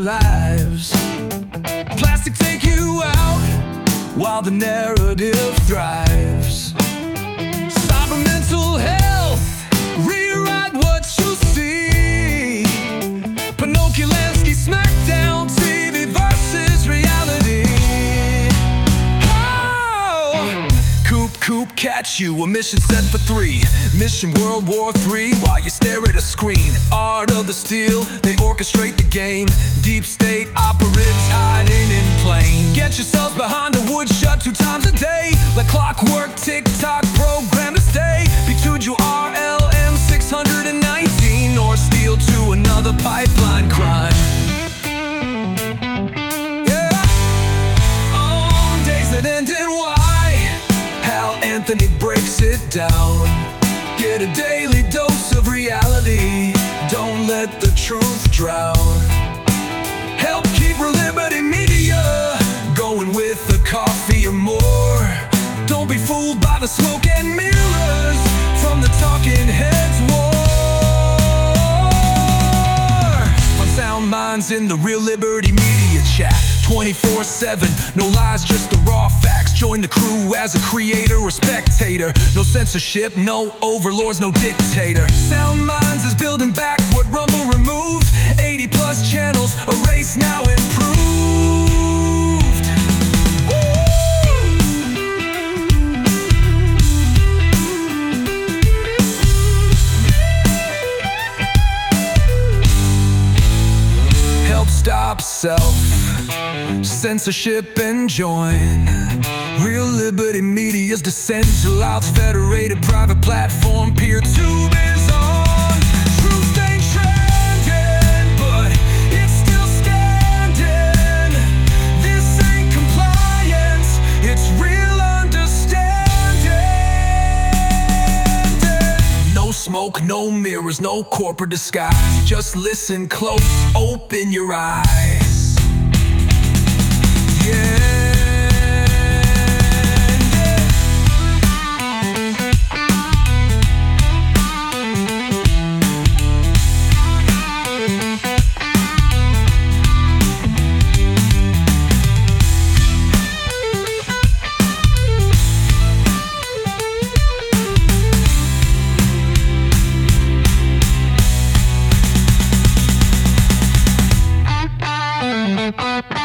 lives. Plastic take you out while the narrative thrives. Cyber mental health, rewrite what you see. Pinocchio, Lansky, Smackdown, TV versus reality. Oh! Coop, catch you, a mission set for 3. Mission World War III while you stare at a screen. Art of the Steal, they orchestrate the game. Deep state operatives hiding in plain. Get yourselves behind a woodshut 2 times a day. Like clockwork, tick-tock, program to stay. B2 you RLM 619 or steal to another pipeline crime. Yeah. On days that end in Y, Hal Anthony breaks it down. Get a daily dose of reality. Don't let the truth drown. Help keep Liberty Media going with the coffee or more. Don't be fooled by the smoke and mirrors from the talking heads war. On Sound Minds in the Real Liberty Media chat 24/7, no lies, just the raw facts. Join the crew as a creator or spectator. No censorship, no overlords, no dictator. Sound Minds is building back what Rumble removed. 80+ channels, erased, now improved. Help stop self-censorship and join Real Liberty Media's decentralized, federated, private platform. PeerTube is on. Truth ain't trending, but it's still standing. This ain't compliance, it's real understanding. No smoke, no mirrors, no corporate disguise. Just listen close, open your eyes. Yeah. Bye.